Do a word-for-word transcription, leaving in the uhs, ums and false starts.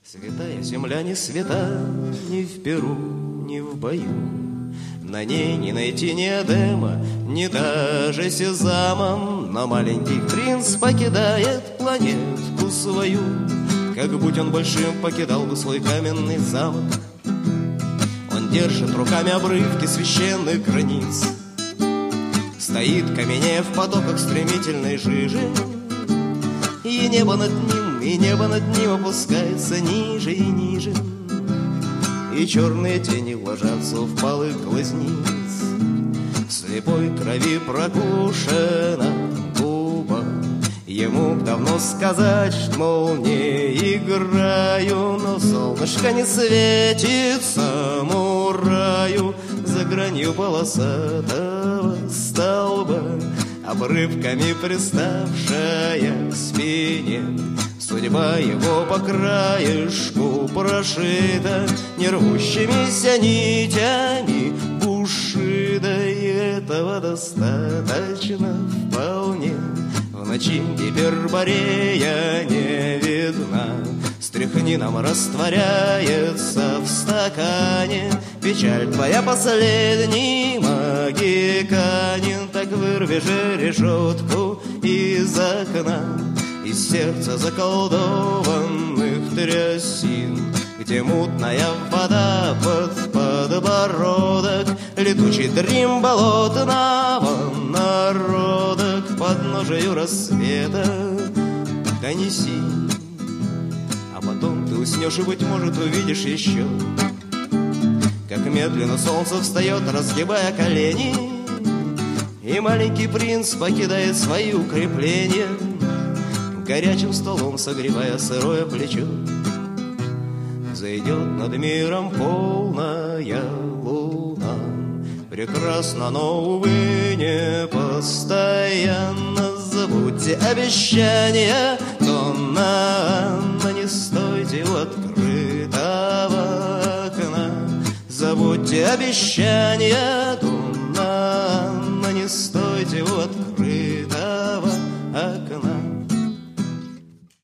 Святая земля не свята ни в Перу, ни в бою. На ней не найти ни Эдема, ни даже Сезама. Но маленький принц покидает планетку свою, как будь он большим, покидал бы свой каменный замок. Он держит руками обрывки священных границ, стоит, каменея в потоках стремительной жижи. И небо над ним, и небо над ним опускается ниже и ниже, и черные тени ложатся в палых глазниц. В слепой крови прокушена губа. Ему б давно сказать, что, мол, не играю, но солнышко не светит самураю за гранью полосатого столба, обрывками приставшая к спине. Судьба его по краешку прошита нервущимися нитями бушида, и этого достаточно вполне. В ночи Гиперборея не видна, стряхнином растворяется в стакане. Печаль твоя последний магиканин, так вырви же решетку из окна, из сердца заколдованных трясин, где мутная вода под подбородок, летучий дрим болотного народа к подножию рассвета донеси. А потом ты уснешь и, быть может, увидишь еще, как медленно солнце встает, разгибая колени, и маленький принц покидает свои укрепления, горячим столом согревая сырое плечо. Зайдет над миром полная луна, прекрасно, но, увы, не постоянно. Забудьте обещания Дона Анна, не стойте у открытого окна. Забудьте обещания Дона Анна, не стойте у открытого окна.